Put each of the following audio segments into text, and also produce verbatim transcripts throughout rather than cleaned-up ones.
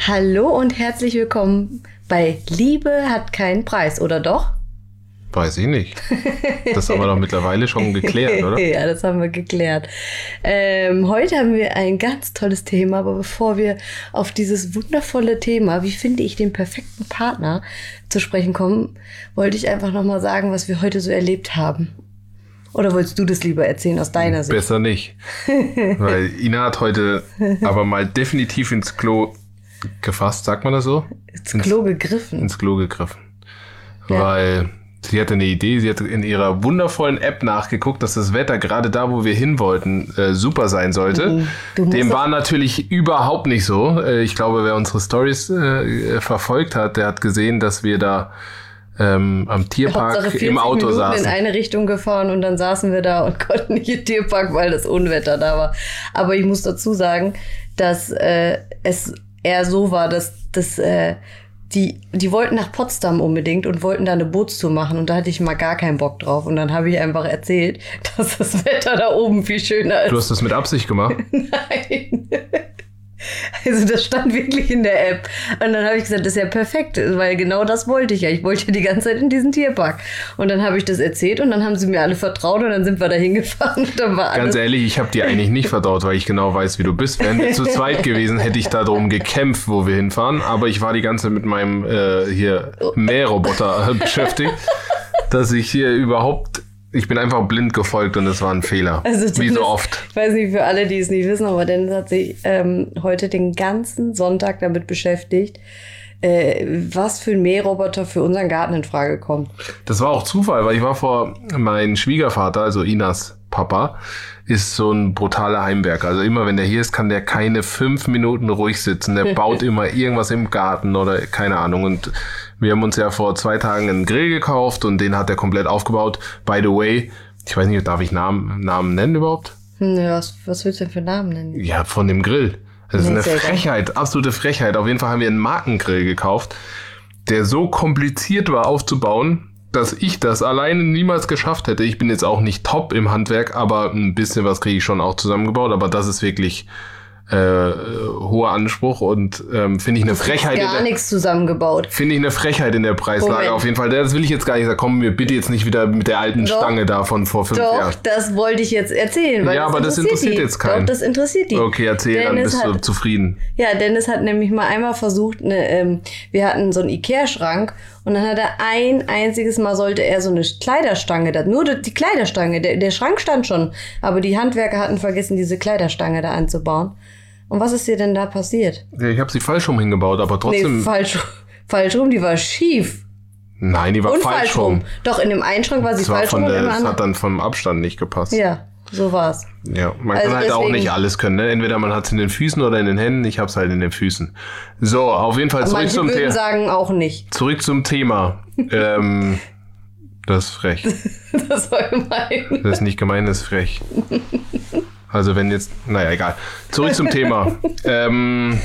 Hallo und herzlich willkommen bei Liebe hat keinen Preis, oder doch? Weiß ich nicht. Das haben wir doch mittlerweile schon geklärt, oder? Ja, das haben wir geklärt. Ähm, heute haben wir ein ganz tolles Thema, aber bevor wir auf dieses wundervolle Thema, wie finde ich den perfekten Partner, zu sprechen kommen, wollte ich einfach nochmal sagen, was wir heute so erlebt haben. Oder wolltest du das lieber erzählen aus deiner Sicht? Besser nicht. Weil Ina hat heute aber mal definitiv ins Klo gefasst, sagt man das so? Ins Klo gegriffen. Ins Klo gegriffen. Ja. Weil sie hatte eine Idee, sie hat in ihrer wundervollen App nachgeguckt, dass das Wetter gerade da, wo wir hin wollten, äh, super sein sollte. Du musst Dem doch- war natürlich überhaupt nicht so. Äh, ich glaube, wer unsere Stories äh, verfolgt hat, der hat gesehen, dass wir da ähm, am Tierpark Hauptsache vierzig im Auto Minuten saßen. in eine Richtung gefahren und dann saßen wir da und konnten nicht in den Tierpark, weil das Unwetter da war. Aber ich muss dazu sagen, dass äh, es eher so war, dass, dass äh, die, die wollten nach Potsdam unbedingt und wollten da eine Bootstour machen und da hatte ich mal gar keinen Bock drauf. Und dann habe ich einfach erzählt, dass das Wetter da oben viel schöner ist. Du hast das mit Absicht gemacht? Nein. Also das stand wirklich in der App. Und dann habe ich gesagt, das ist ja perfekt, weil genau das wollte ich ja. Ich wollte ja die ganze Zeit in diesen Tierpark. Und dann habe ich das erzählt und dann haben sie mir alle vertraut und dann sind wir da hingefahren und dann war alles... Ganz ehrlich, ich habe dir eigentlich nicht vertraut, weil ich genau weiß, wie du bist. Wären wir zu zweit gewesen, hätte ich darum gekämpft, wo wir hinfahren. Aber ich war die ganze Zeit mit meinem äh, hier Mähroboter beschäftigt, dass ich hier überhaupt... Ich bin einfach blind gefolgt und es war ein Fehler. Also wie Dennis, so oft. Ich weiß nicht, für alle, die es nicht wissen, aber Dennis hat sich ähm, heute den ganzen Sonntag damit beschäftigt, äh, was für ein Mähroboter für unseren Garten in Frage kommt. Das war auch Zufall, weil ich war vor... Mein Schwiegervater, also Inas Papa, ist so ein brutaler Heimwerker. Also immer, wenn der hier ist, kann der keine fünf Minuten ruhig sitzen. Der baut immer irgendwas im Garten oder keine Ahnung. Und wir haben uns ja vor zwei Tagen einen Grill gekauft und den hat er komplett aufgebaut. By the way, ich weiß nicht, darf ich Namen, Namen nennen überhaupt? Hm, was, was willst du denn für Namen nennen? Ja, von dem Grill. Das ist Nee, eine sehr geil. Frechheit, absolute Frechheit. Auf jeden Fall haben wir einen Markengrill gekauft, der so kompliziert war aufzubauen, dass ich das alleine niemals geschafft hätte. Ich bin jetzt auch nicht top im Handwerk, aber ein bisschen was kriege ich schon auch zusammengebaut. Aber das ist wirklich äh, hoher Anspruch und ähm, finde ich eine Frechheit. Gar nichts zusammengebaut. Finde ich eine Frechheit in der Preislage. Moment. Auf jeden Fall. Das will ich jetzt gar nicht sagen. Kommen wir bitte jetzt nicht wieder mit der alten Doch. Stange da von vor fünf Doch, Jahren. das wollte ich jetzt erzählen. Weil Ja, aber das interessiert die. jetzt keinen. Doch, das interessiert die. Okay, erzähl, dann Dennis bist du hat, zufrieden. Ja, Dennis hat nämlich mal einmal versucht, eine, ähm, wir hatten so einen Ikea-Schrank und dann hat er ein einziges Mal sollte er so eine Kleiderstange, da, nur die Kleiderstange, der, der Schrank stand schon, aber die Handwerker hatten vergessen, diese Kleiderstange da anzubauen. Und was ist dir denn da passiert? Ja, ich habe sie falsch rum hingebaut, aber trotzdem... Nee, falsch, falsch rum, die war schief. Nein, die war Und falsch, falsch rum. rum. Doch, in dem einen Schrank war sie Das, war falsch von rum und der, im das anderen... hat dann vom Abstand nicht gepasst. Ja, so war's. Ja, man Also kann halt auch deswegen- nicht alles können. Ne? Entweder man hat es in den Füßen oder in den Händen. Ich habe es halt in den Füßen. So, auf jeden Fall zurück Manche zum, würden The- sagen auch nicht. zurück zum Thema. ähm, das ist frech. Das war gemein. Das ist nicht gemein, das ist frech. Also wenn jetzt... Naja, egal. Zurück zum Thema. ähm,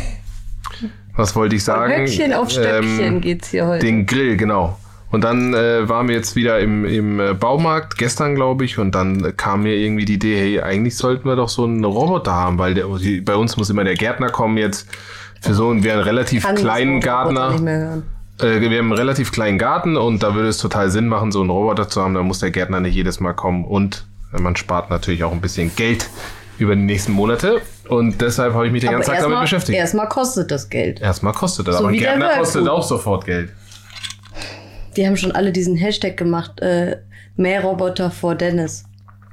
was wollte ich sagen? Höckchen auf Stöckchen Ähm, geht's hier heute. Den Grill, genau. Und dann äh, waren wir jetzt wieder im, im äh, Baumarkt, gestern glaube ich, und dann äh, kam mir irgendwie die Idee, hey, eigentlich sollten wir doch so einen Roboter haben, weil der, die, bei uns muss immer der Gärtner kommen jetzt für so einen, wir haben einen relativ Kann kleinen das Roboter Gartner. nicht mehr hören. Äh, wir haben einen relativ kleinen Garten und da würde es total Sinn machen, so einen Roboter zu haben, da muss der Gärtner nicht jedes Mal kommen und äh, man spart natürlich auch ein bisschen Geld über die nächsten Monate und deshalb habe ich mich den Aber ganzen Tag damit erstmal beschäftigt. erstmal kostet das Geld. Erstmal kostet das, So aber ein wie der Gärtner Whirlpool. kostet auch sofort Geld. Die haben schon alle diesen Hashtag gemacht, äh, Mähroboter vor Dennis.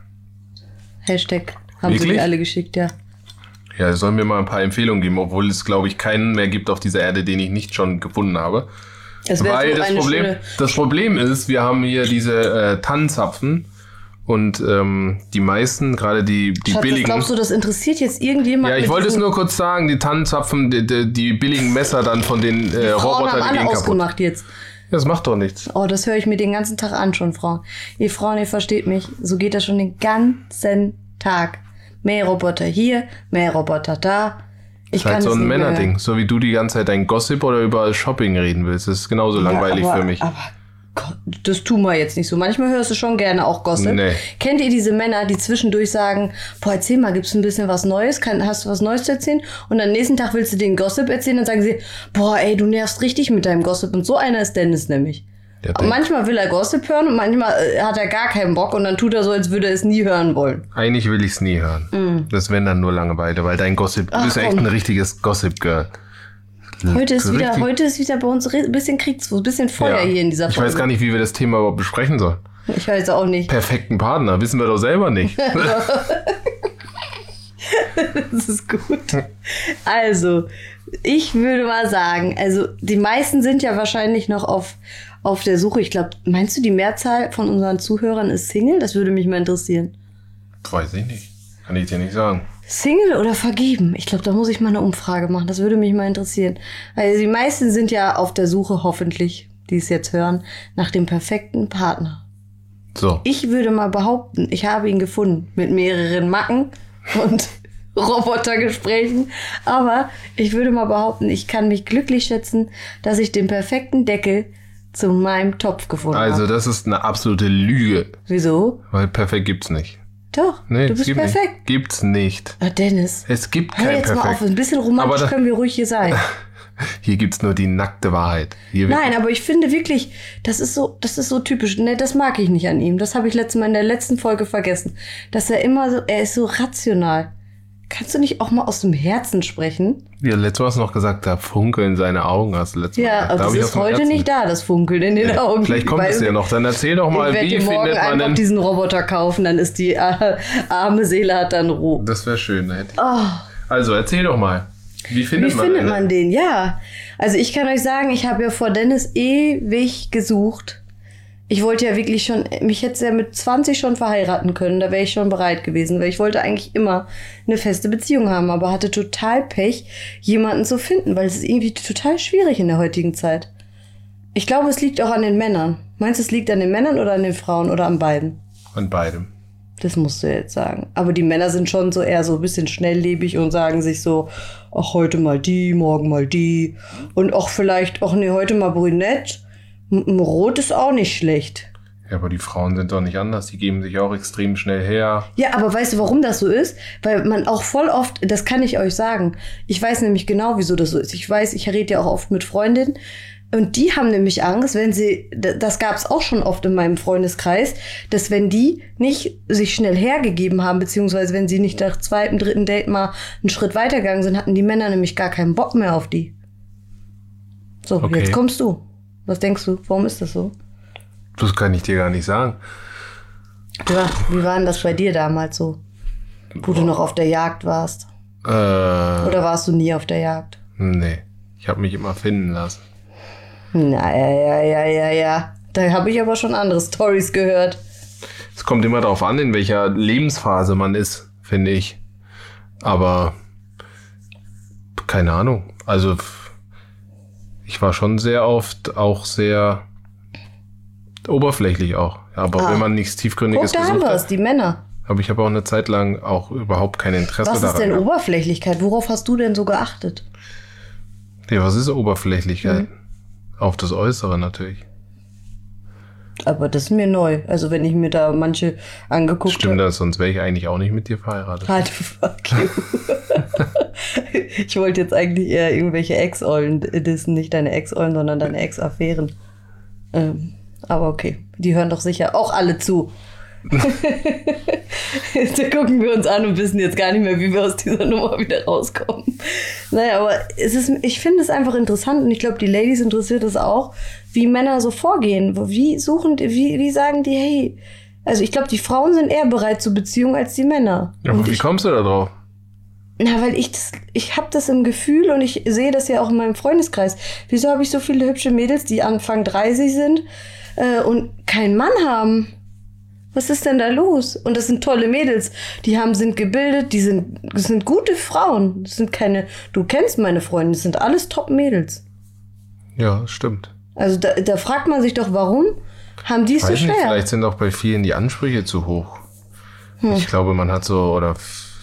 Hashtag haben sie Wirklich? die alle geschickt, ja. Ja, sollen mir mal ein paar Empfehlungen geben, obwohl es, glaube ich, keinen mehr gibt auf dieser Erde, den ich nicht schon gefunden habe. Das wäre Weil so das eine Problem, schöne... das Problem ist, wir haben hier diese äh, Tannenzapfen und ähm, die meisten, gerade die, die Schatz, was billigen... glaubst du, das interessiert jetzt irgendjemand? Ja, ich mit wollte es diesen- nur kurz sagen, die Tannenzapfen, die, die, die billigen Messer dann von den äh, Frauen Robotern, haben die alle gehen kaputt. ausgemacht jetzt. Das macht doch nichts. Oh, das höre ich mir den ganzen Tag an schon, Frauen. Ihr Frauen, ihr versteht mich. So geht das schon den ganzen Tag. Mähroboter hier, Mähroboter da. Ich Das ist halt kann so es ein nicht mehr Männerding. hören. So wie du die ganze Zeit dein Gossip oder über Shopping reden willst. Das ist genauso langweilig ja, aber, für mich. Aber das tun wir jetzt nicht so. Manchmal hörst du schon gerne auch Gossip. Nee. Kennt ihr diese Männer, die zwischendurch sagen, boah, erzähl mal, gibt's ein bisschen was Neues? Kann, hast du was Neues zu erzählen? Und am nächsten Tag willst du den Gossip erzählen, dann sagen sie, boah, ey, du nervst richtig mit deinem Gossip. Und so einer ist Dennis nämlich. Und manchmal will er Gossip hören und manchmal hat er gar keinen Bock und dann tut er so, als würde er es nie hören wollen. Eigentlich will ich es nie hören. Mm. Das wäre dann nur Langeweile, weil dein Gossip, du bist echt ein richtiges Gossip-Girl. Heute ist, wieder, heute ist wieder bei uns ein bisschen Kriegsfuß, ein bisschen Feuer ja. hier in dieser Folge. Ich weiß gar nicht, wie wir das Thema überhaupt besprechen sollen. Ich weiß auch nicht. Perfekten Partner, wissen wir doch selber nicht. Das ist gut. Also, ich würde mal sagen, also die meisten sind ja wahrscheinlich noch auf, auf der Suche. Ich glaube, meinst du, die Mehrzahl von unseren Zuhörern ist Single? Das würde mich mal interessieren. Weiß ich nicht. Kann ich dir nicht sagen. Single oder vergeben? Ich glaube, da muss ich mal eine Umfrage machen. Das würde mich mal interessieren. Also die meisten sind ja auf der Suche, hoffentlich, die es jetzt hören, nach dem perfekten Partner. So. Ich würde mal behaupten, ich habe ihn gefunden mit mehreren Macken und Robotergesprächen. Aber ich würde mal behaupten, ich kann mich glücklich schätzen, dass ich den perfekten Deckel zu meinem Topf gefunden habe. Also das ist eine absolute Lüge. Wieso? Weil perfekt gibt's nicht. Doch, nee, du bist perfekt. Nicht. Gibt's nicht. Ah, Dennis. Es gibt Hör kein jetzt Perfekt. mal auf, ein bisschen romantisch da, können wir ruhig hier sein. Hier gibt's nur die nackte Wahrheit. Hier Nein, aber ich finde wirklich, das ist so, das ist so typisch. Ne, das mag ich nicht an ihm. Das habe ich letztes Mal in der letzten Folge vergessen. Dass er immer so, er ist so rational. Kannst du nicht auch mal aus dem Herzen sprechen? Ja, letztes Mal hast du noch gesagt, da funkeln seine Augen. Hast du letztes Mal ja, aber das ist heute Herzen. Nicht da, das Funkeln in den ja, Augen. Vielleicht kommt es ja noch. Dann erzähl doch mal, wie findet man morgen einfach diesen Roboter kaufen, dann ist die äh, arme Seele hat dann Ruhe. Das wäre schön. Ne? Oh. Also, erzähl doch mal. Wie findet wie man findet den? man den? Ja, also ich kann euch sagen, ich habe ja vor Dennis ewig gesucht. Ich wollte ja wirklich schon, mich hätte ja mit zwanzig schon verheiraten können, da wäre ich schon bereit gewesen, weil ich wollte eigentlich immer eine feste Beziehung haben, aber hatte total Pech, jemanden zu finden, weil es ist irgendwie total schwierig in der heutigen Zeit. Ich glaube, es liegt auch an den Männern. Meinst du, es liegt an den Männern oder an den Frauen oder an beiden? An beidem. Das musst du jetzt sagen. Aber die Männer sind schon so eher so ein bisschen schnelllebig und sagen sich so, ach, heute mal die, morgen mal die. Und auch vielleicht, ach nee, heute mal brünett. Rot ist auch nicht schlecht. Ja, aber die Frauen sind doch nicht anders. Die geben sich auch extrem schnell her. Ja, aber weißt du, warum das so ist? Weil man auch voll oft, das kann ich euch sagen, ich weiß nämlich genau, wieso das so ist. Ich weiß, ich rede ja auch oft mit Freundinnen. Und die haben nämlich Angst, wenn sie, das gab es auch schon oft in meinem Freundeskreis, dass wenn die nicht sich schnell hergegeben haben, beziehungsweise wenn sie nicht nach zweiten, dritten Date mal einen Schritt weitergegangen sind, hatten die Männer nämlich gar keinen Bock mehr auf die. So, okay. Jetzt kommst du. Was denkst du? Warum ist das so? Das kann ich dir gar nicht sagen. Ja, wie war denn das bei dir damals so? Wo du noch auf der Jagd warst? Äh, Oder warst du nie auf der Jagd? Nee, ich habe mich immer finden lassen. Na ja, ja, ja, ja, ja. Da habe ich aber schon andere Storys gehört. Es kommt immer darauf an, in welcher Lebensphase man ist, finde ich. Aber keine Ahnung. Also ich war schon sehr oft auch sehr oberflächlich auch. Aber ah. wenn man nichts Tiefgründiges Guck, da haben wir es, die Männer. Aber ich habe auch eine Zeit lang auch überhaupt kein Interesse daran. Was ist denn gehabt. Oberflächlichkeit? Worauf hast du denn so geachtet? Ja, was ist Oberflächlichkeit? Mhm. Auf das Äußere natürlich. Aber das ist mir neu. Also wenn ich mir da manche angeguckt habe. Stimmt das, sonst wäre ich eigentlich auch nicht mit dir verheiratet. Halt, fuck you. Ich wollte jetzt eigentlich eher irgendwelche Ex-Ollen dissen. Nicht deine Ex-Ollen, sondern deine Ex-Affären. Ähm, aber okay, die hören doch sicher auch alle zu. Da gucken wir uns an und wissen jetzt gar nicht mehr, wie wir aus dieser Nummer wieder rauskommen. Naja, aber es ist, ich finde es einfach interessant und ich glaube, die Ladies interessiert es auch, wie Männer so vorgehen. Wie suchen, wie, wie sagen die, hey, also ich glaube, die Frauen sind eher bereit zur Beziehung als die Männer. Ja, aber und wie ich, kommst du da drauf? Na, weil ich das, ich habe das im Gefühl und ich sehe das ja auch in meinem Freundeskreis. Wieso habe ich so viele hübsche Mädels, die Anfang dreißig sind äh, und keinen Mann haben? Was ist denn da los? Und das sind tolle Mädels. Die haben, sind gebildet, die sind, das sind gute Frauen. Das sind keine, du kennst meine Freunde, das sind alles Top-Mädels. Ja, stimmt. Also da, da fragt man sich doch, warum haben die es so schwer? Nicht, vielleicht sind auch bei vielen die Ansprüche zu hoch. Hm. Ich glaube, man hat so, oder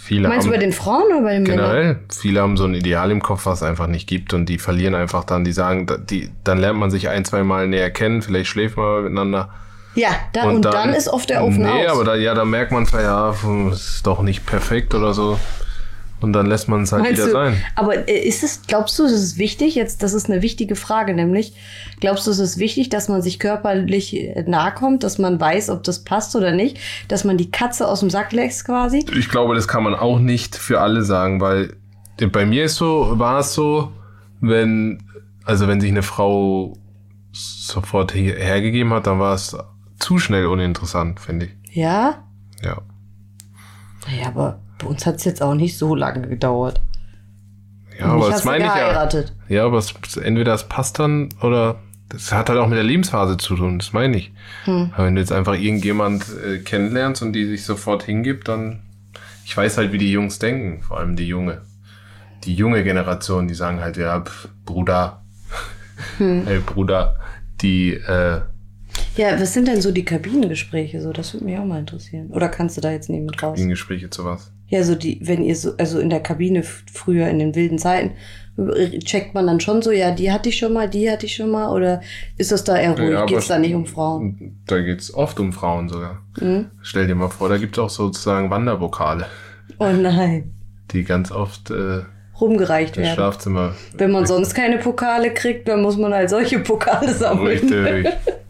viele Meinst haben, du bei den Frauen oder bei den Männern? generell, viele haben so ein Ideal im Kopf, was es einfach nicht gibt und die verlieren einfach dann, die sagen, da- die, dann lernt man sich ein, zwei Mal näher kennen, vielleicht schläft man mal miteinander. Ja, da, und, dann, ist oft der Ofen nee, aus. aber da, ja, da merkt man, ja, es ist doch nicht perfekt oder so. Und dann lässt man es halt Meinst wieder du, sein. aber äh, ist es, glaubst du, es ist wichtig, jetzt, das ist eine wichtige Frage, nämlich, glaubst du, es ist wichtig, dass man sich körperlich äh, nahe kommt, dass man weiß, ob das passt oder nicht, dass man die Katze aus dem Sack lässt quasi? Ich glaube, das kann man auch nicht für alle sagen, weil bei mir ist so, war es so, wenn, also wenn sich eine Frau sofort her- hergegeben hat, dann war es zu schnell uninteressant, finde ich. Ja? Ja. Naja, aber bei uns hat es jetzt auch nicht so lange gedauert. Ja, Und aber mich das hast du meine ich ja. geheiratet. Ja, aber es, entweder es passt dann oder das hat halt auch mit der Lebensphase zu tun, das meine ich. Hm. Aber wenn du jetzt einfach irgendjemand äh, kennenlernst und die sich sofort hingibt, dann, ich weiß halt, wie die Jungs denken, vor allem die junge, die junge Generation, die sagen halt, ja, pf, Bruder, Hm. hey Bruder, die, äh, Ja, was sind denn so die Kabinengespräche? So, das würde mich auch mal interessieren. Oder kannst du da jetzt nicht mit raus? Gespräche zu was? Ja, so die, wenn ihr so, also in der Kabine f- früher in den wilden Zeiten, äh, checkt man dann schon so, ja, die hatte ich schon mal, die hatte ich schon mal, oder ist das da eher ruhig? Ja, aber Geht's es- da nicht um Frauen? Da geht's oft um Frauen sogar. Mhm. Stell dir mal vor, da gibt's auch sozusagen Wandervokale, Oh nein, die ganz oft äh, rumgereicht das werden. Schlafzimmer. Wenn man sonst keine Pokale kriegt, dann muss man halt solche Pokale sammeln. Richtig.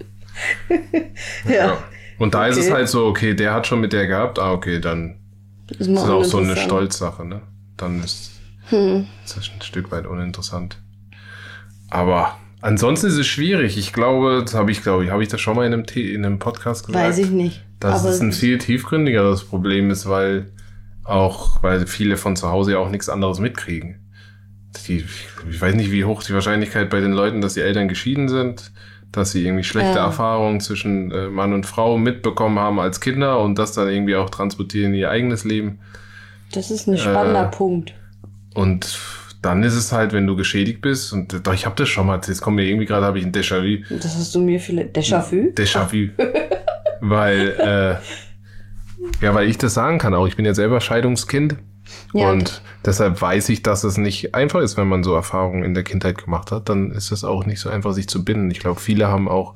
Ja. Ja. Und da ist es Okay. halt so, okay, der hat schon mit der gehabt, ah, okay, dann Das ist es mal auch so eine uninteressant. Stolzsache, ne? Dann ist Hm. ist das ein Stück weit uninteressant. Aber ansonsten ist es schwierig. Ich glaube, das habe ich, glaube ich, habe ich das schon mal in einem, The- in einem Podcast gesagt, Weiß ich nicht. dass Aber es ein viel tiefgründigeres Problem ist, weil auch, weil viele von zu Hause ja auch nichts anderes mitkriegen. Die, ich weiß nicht, wie hoch die Wahrscheinlichkeit bei den Leuten, dass die Eltern geschieden sind, dass sie irgendwie schlechte Ja. Erfahrungen zwischen äh, Mann und Frau mitbekommen haben als Kinder und das dann irgendwie auch transportieren in ihr eigenes Leben. das ist ein spannender Äh, Punkt. Und dann ist es halt, wenn du geschädigt bist, und doch, ich habe das schon mal, jetzt kommt mir irgendwie gerade, habe ich ein Déjà-vu. Das hast du mir vielleicht. Déjà-vu? Déjà-vu. weil, äh, ja, weil ich das sagen kann auch. Ich bin ja selber Scheidungskind. Ja. Und deshalb weiß ich, dass es nicht einfach ist, wenn man so Erfahrungen in der Kindheit gemacht hat. Dann ist es auch nicht so einfach, sich zu binden. Ich glaube, viele haben auch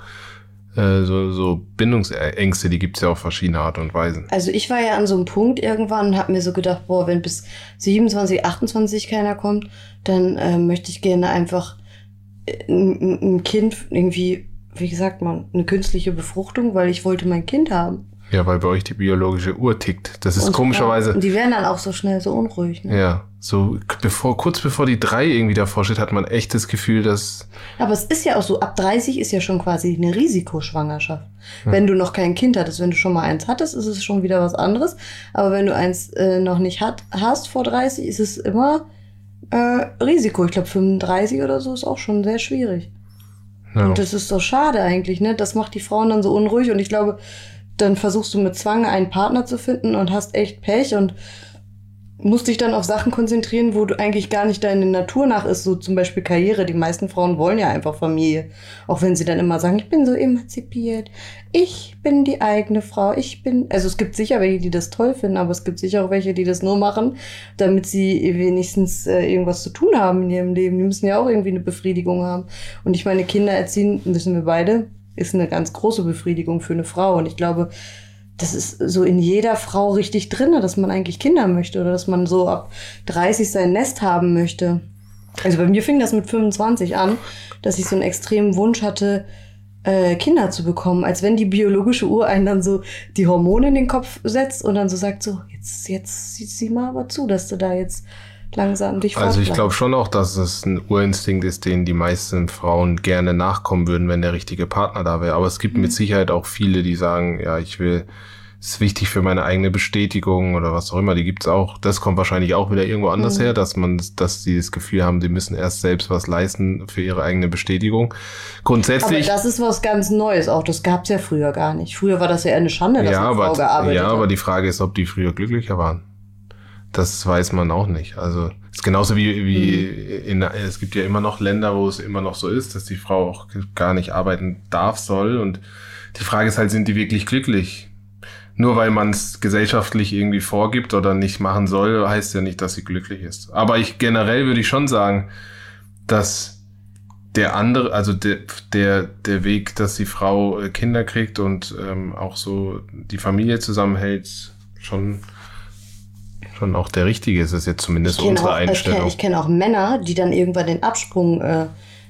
äh, so, so Bindungsängste, die gibt's ja auf verschiedene Art und Weisen. Also ich war ja an so einem Punkt irgendwann und habe mir so gedacht, boah, wenn bis siebenundzwanzig, achtundzwanzig keiner kommt, dann äh, möchte ich gerne einfach äh, ein, ein Kind irgendwie, wie sagt man, eine künstliche Befruchtung, weil ich wollte mein Kind haben. Ja, weil bei euch die biologische Uhr tickt. Das ist Und komischerweise... Und die werden dann auch so schnell so unruhig. Ne? Ja, so bevor, kurz bevor die drei irgendwie davor steht, hat man echt das Gefühl, dass... Aber es ist ja auch so, ab dreißig ist ja schon quasi eine Risikoschwangerschaft. Wenn du noch kein Kind hattest, wenn du schon mal eins hattest, ist es schon wieder was anderes. Aber wenn du eins äh, noch nicht hat, hast vor dreißig, ist es immer äh, Risiko. Ich glaube fünfunddreißig oder so ist auch schon sehr schwierig. Ja. Und das ist so schade eigentlich, ne? Das macht die Frauen dann so unruhig und ich glaube, dann versuchst du mit Zwang einen Partner zu finden und hast echt Pech und musst dich dann auf Sachen konzentrieren, wo du eigentlich gar nicht deine Natur nach ist, so zum Beispiel Karriere. Die meisten Frauen wollen ja einfach Familie. Auch wenn sie dann immer sagen, ich bin so emanzipiert, ich bin die eigene Frau, ich bin... Also es gibt sicher welche, die das toll finden, aber es gibt sicher auch welche, die das nur machen, damit sie wenigstens äh, irgendwas zu tun haben in ihrem Leben. Die müssen ja auch irgendwie eine Befriedigung haben. Und ich meine, Kinder erziehen, wissen wir beide, ist eine ganz große Befriedigung für eine Frau. Und ich glaube, das ist so in jeder Frau richtig drin, dass man eigentlich Kinder möchte oder dass man so ab dreißig sein Nest haben möchte. Also bei mir fing das mit fünfundzwanzig an, dass ich so einen extremen Wunsch hatte, äh, Kinder zu bekommen. Als wenn die biologische Uhr einen dann so die Hormone in den Kopf setzt und dann so sagt so, jetzt, jetzt sieh mal aber zu, dass du da jetzt langsam dich Also ich fortpflanzt. glaube schon auch, dass es ein Urinstinkt ist, den die meisten Frauen gerne nachkommen würden, wenn der richtige Partner da wäre. Aber es gibt mit Sicherheit auch viele, die sagen, ja, ich will, es ist wichtig für meine eigene Bestätigung oder was auch immer. Die gibt's auch. Das kommt wahrscheinlich auch wieder irgendwo anders Mhm. her, dass man, dass sie das Gefühl haben, sie müssen erst selbst was leisten für ihre eigene Bestätigung. Aber Grundsätzlich. das ist was ganz Neues auch. Das gab's ja früher gar nicht. Früher war das ja eher eine Schande, dass ja, eine Frau aber, gearbeitet ja, hat. aber die Frage ist, ob die früher glücklicher waren. Das weiß man auch nicht. Also ist genauso wie, wie in, es gibt ja immer noch Länder, wo es immer noch so ist, dass die Frau auch gar nicht arbeiten darf, soll. Und die Frage ist halt, sind die wirklich glücklich? nur weil man es gesellschaftlich irgendwie vorgibt oder nicht machen soll, heißt ja nicht, dass sie glücklich ist. Aber ich generell würde ich schon sagen, dass der andere, also der, der, der Weg, dass die Frau Kinder kriegt und ähm, auch so die Familie zusammenhält, schon, schon auch der richtige ist. Das ist jetzt zumindest unsere auch, Einstellung. Ich kenne kenn auch Männer, die dann irgendwann den Absprung äh,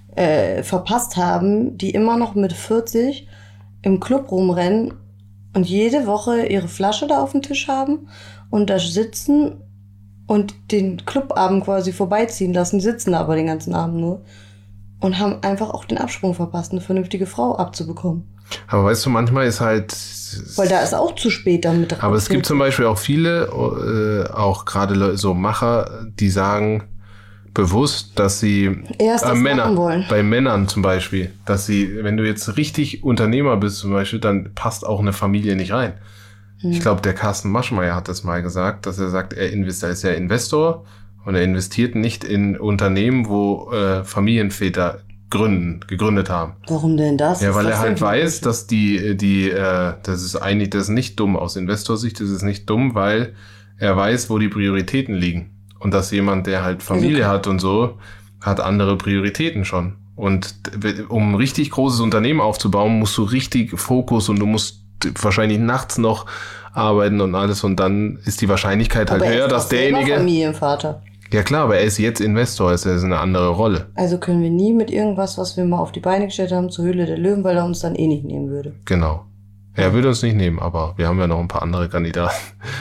äh, verpasst haben, die immer noch mit vierzig im Club rumrennen und jede Woche ihre Flasche da auf dem Tisch haben und da sitzen und den Clubabend quasi vorbeiziehen lassen. Die sitzen da aber den ganzen Abend nur und haben einfach auch den Absprung verpasst, eine vernünftige Frau abzubekommen. Aber weißt du, manchmal ist halt... Weil da ist auch zu spät damit drauf. Aber es gibt zum Beispiel auch viele, äh, auch gerade so Macher, die sagen bewusst, dass sie Erst das äh, Männer, machen wollen. bei Männern zum Beispiel, dass sie, wenn du jetzt richtig Unternehmer bist zum Beispiel, dann passt auch eine Familie nicht rein. Hm. Ich glaube, der Carsten Maschmeyer hat das mal gesagt, dass er sagt, er investiert, er ist ja Investor und er investiert nicht in Unternehmen, wo äh, Familienväter gründen, gegründet haben. Warum denn das? Ja, weil das er halt weiß, dass die, die, äh, das ist eigentlich, das ist nicht dumm aus Investorsicht, das ist nicht dumm, weil er weiß, wo die Prioritäten liegen. Und dass jemand, der halt Familie okay. hat und so, hat andere Prioritäten schon. Und um ein richtig großes Unternehmen aufzubauen, musst du richtig Fokus und du musst wahrscheinlich nachts noch arbeiten und alles und dann ist die Wahrscheinlichkeit halt höher, dass derjenige... Familienvater. Ja klar, aber er ist jetzt Investor, ist er ist eine andere Rolle. Also können wir nie mit irgendwas, was wir mal auf die Beine gestellt haben, zur Höhle der Löwen, weil er uns dann eh nicht nehmen würde. Genau. Er würde uns nicht nehmen, aber wir haben ja noch ein paar andere Kandidaten.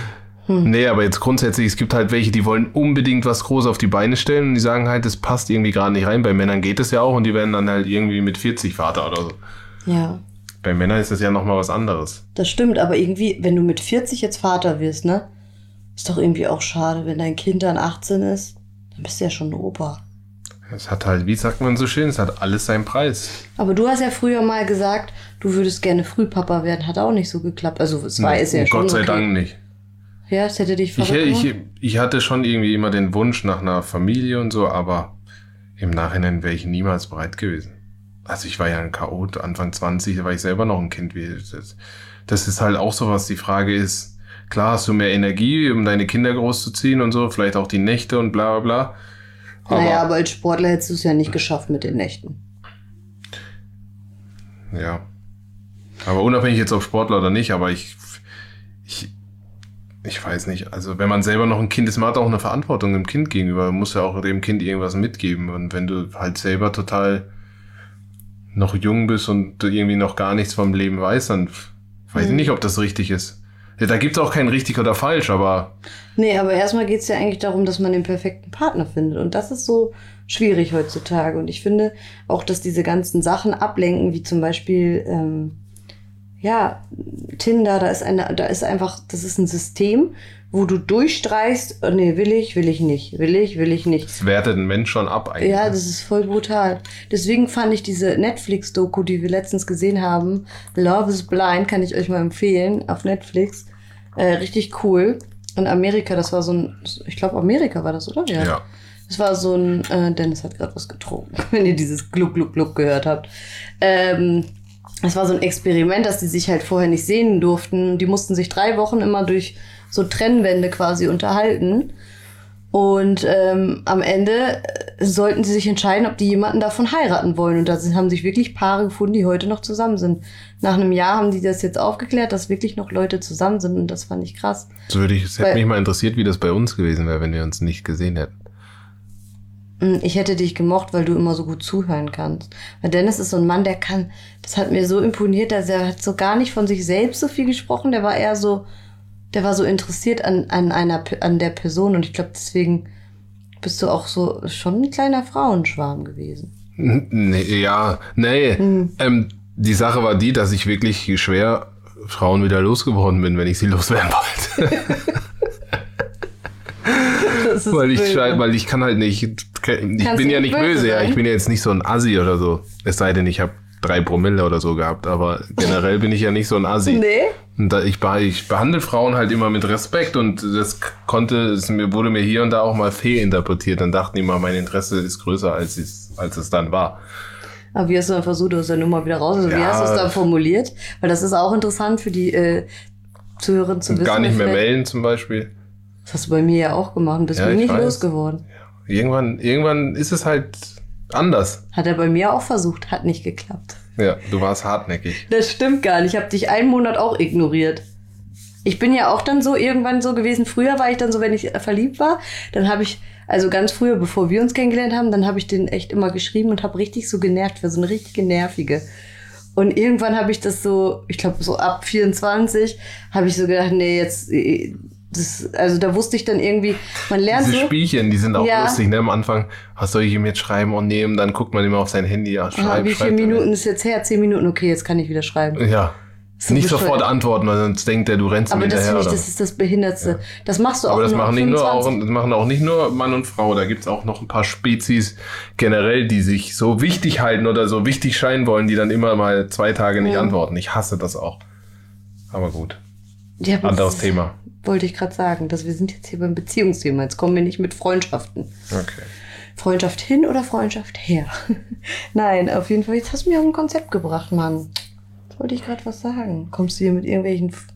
Hm. Nee, aber jetzt grundsätzlich, es gibt halt welche, die wollen unbedingt was Großes auf die Beine stellen und die sagen halt, das passt irgendwie gerade nicht rein. Bei Männern geht es ja auch und die werden dann halt irgendwie mit vierzig Vater oder so. Ja. Bei Männern ist das ja nochmal was anderes. Das stimmt, aber irgendwie, wenn du mit vierzig jetzt Vater wirst, ne? Ist doch irgendwie auch schade, wenn dein Kind dann achtzehn ist, dann bist du ja schon ein Opa. Es hat halt, wie sagt man so schön, es hat alles seinen Preis. Aber du hast ja früher mal gesagt, du würdest gerne Frühpapa werden. Hat auch nicht so geklappt. Also es war es ja schon. Gott sei okay. Dank nicht. Ja, es hätte dich verrückt ich, gemacht. ich, ich hatte schon irgendwie immer den Wunsch nach einer Familie und so, aber im Nachhinein wäre ich niemals bereit gewesen. Also ich war ja ein Chaot, Anfang zwanzig, da war ich selber noch ein Kind. Das, das ist halt auch so, was die Frage ist. Klar hast du mehr Energie, um deine Kinder großzuziehen und so, vielleicht auch die Nächte und bla bla bla. Aber, naja, aber als Sportler hättest du es ja nicht geschafft mit den Nächten. Ja. Aber unabhängig jetzt ob Sportler oder nicht, aber ich, ich, ich weiß nicht. Also wenn man selber noch ein Kind ist, man hat auch eine Verantwortung dem Kind gegenüber. Man muss ja auch dem Kind irgendwas mitgeben. Und wenn du halt selber total noch jung bist und irgendwie noch gar nichts vom Leben weißt, dann weiß hm. ich nicht, ob das richtig ist. Ja, da gibt's auch kein richtig oder falsch, aber... Nee, aber erstmal geht's ja eigentlich darum, dass man den perfekten Partner findet. Und das ist so schwierig heutzutage. Und ich finde auch, dass diese ganzen Sachen ablenken, wie zum Beispiel, ähm, ja, Tinder, da ist eine, da ist einfach, das ist ein System, wo du durchstreichst, oh, nee, will ich, will ich nicht, will ich, will ich nicht. Das wertet ein Mensch schon ab eigentlich. Ja, das ist voll brutal. Deswegen fand ich diese Netflix-Doku, die wir letztens gesehen haben, Love is Blind, kann ich euch mal empfehlen, auf Netflix, äh, richtig cool. In Amerika, das war so ein, ich glaube Amerika war das, oder? Ja. Ja. Das war so ein, äh, Dennis hat gerade was getrunken, wenn ihr dieses Gluck, Gluck, Gluck gehört habt. Ähm, das war so ein Experiment, dass die sich halt vorher nicht sehen durften. Die mussten sich drei Wochen immer durch so Trennwände quasi unterhalten. Und ähm, am Ende sollten sie sich entscheiden, ob die jemanden davon heiraten wollen. Und da sind, haben sich wirklich Paare gefunden, die heute noch zusammen sind. Nach einem Jahr haben die das jetzt aufgeklärt, dass wirklich noch Leute zusammen sind. Und das fand ich krass. So würde ich, es hätte mich mal interessiert, wie das bei uns gewesen wäre, wenn wir uns nicht gesehen hätten. Ich hätte dich gemocht, weil du immer so gut zuhören kannst. Weil Dennis ist so ein Mann, der kann, das hat mir so imponiert, dass er hat so gar nicht von sich selbst so viel gesprochen. Der war eher so, der war so interessiert an, an einer, an der Person. Und ich glaube, deswegen bist du auch so schon ein kleiner Frauenschwarm gewesen. Nee, ja, nee. Hm. Ähm, die Sache war die, dass ich wirklich schwer Frauen wieder losgeworden bin, wenn ich sie loswerden wollte. weil ich schei- weil ich kann halt nicht, ich Kannst bin ja nicht böse, böse ja, ich bin ja jetzt nicht so ein Assi oder so. Es sei denn, ich habe drei Promille oder so gehabt, aber generell bin ich ja nicht so ein Assi. Nee. Und da, ich, ich behandle Frauen halt immer mit Respekt und das konnte, es wurde mir hier und da auch mal fehlinterpretiert. Dann dachten die mal, mein Interesse ist größer, als es, als es dann war. Aber wie hast du dann versucht, aus der Nummer wieder raus? Also ja. Wie hast du es dann formuliert? Weil das ist auch interessant für die äh, Zuhörerinnen zu Und wissen. gar nicht mehr vielleicht- melden zum Beispiel. Das hast du bei mir ja auch gemacht und bist Ja, mir ich nicht weiß. losgeworden. Irgendwann, irgendwann ist es halt anders. Hat er bei mir auch versucht, hat nicht geklappt. Ja, du warst hartnäckig. Das stimmt gar nicht. Ich habe dich einen Monat auch ignoriert. Ich bin ja auch dann so irgendwann so gewesen. Früher war ich dann so, wenn ich verliebt war, dann habe ich, also ganz früher, bevor wir uns kennengelernt haben, dann habe ich den echt immer geschrieben und habe richtig so genervt, für so eine richtige Nervige. Und irgendwann habe ich das so, ich glaube so ab vierundzwanzig, habe ich so gedacht, nee, jetzt, äh, das, also da wusste ich dann irgendwie, man lernt Diese so. Spielchen, die sind auch Ja. lustig, ne? Am Anfang, was soll ich ihm jetzt schreiben und nehmen? Dann guckt man immer auf sein Handy, ja, Ah, schreib, wie schreib. viele Minuten ist jetzt her? Zehn Minuten, okay, jetzt kann ich wieder schreiben. Ja. So Nicht bescheuert. sofort antworten, weil sonst denkt er, du rennst ihm Aber das hinterher. finde ich, oder? das ist das Behindertste. Das machst du auch Aber das nur ab machen, nicht nur auch, fünfundzwanzig. das machen auch nicht nur Mann und Frau. Da gibt's auch noch ein paar Spezies generell, die sich so wichtig halten oder so wichtig scheinen wollen, die dann immer mal zwei Tage nicht Ja. antworten. Ich hasse das auch. Aber gut. Ja, aber Anderes das Thema. wollte ich gerade sagen, dass wir sind jetzt hier beim Beziehungsthema. Jetzt kommen wir nicht mit Freundschaften. Okay. Freundschaft hin oder Freundschaft her? Nein, auf jeden Fall. Jetzt hast du mir auch ein Konzept gebracht, Mann. Jetzt wollte ich gerade was sagen. Kommst du hier mit irgendwelchen... F-